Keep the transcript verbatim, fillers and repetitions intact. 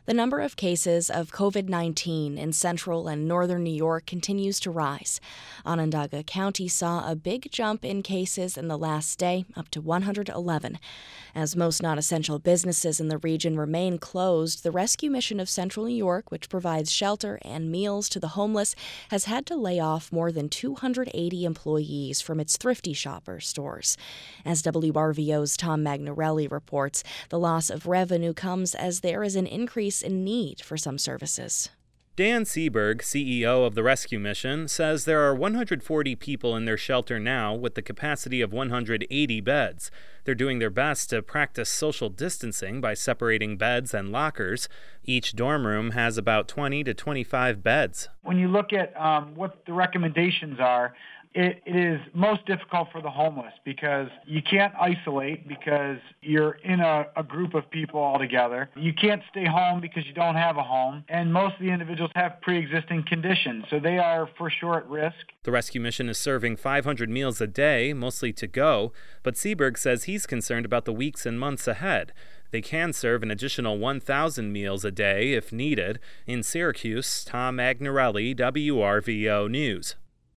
The number of cases of COVID nineteen in central and northern New York continues to rise. Onondaga County saw a big jump in cases in the last day, up to one hundred eleven. As most non-essential businesses in the region remain closed, the Rescue Mission of Central New York, which provides shelter and meals to the homeless, has had to lay off more than two hundred eighty employees from its Thrifty Shopper stores. As W R V O's Tom Magnarelli reports, the loss of revenue comes as there is an increase in need for some services. Dan Seberg, C E O of the Rescue Mission, says there are one hundred forty people in their shelter now with the capacity of one hundred eighty beds. They're doing their best to practice social distancing by separating beds and lockers. Each dorm room has about twenty to twenty-five beds. When you look at um, what the recommendations are, It, it is most difficult for the homeless because you can't isolate because you're in a, a group of people all together. You can't stay home because you don't have a home. And most of the individuals have pre-existing conditions, so they are for sure at risk. The Rescue Mission is serving five hundred meals a day, mostly to go, but Seberg says he's concerned about the weeks and months ahead. They can serve an additional one thousand meals a day if needed. In Syracuse, Tom Magnarelli, W R V O News.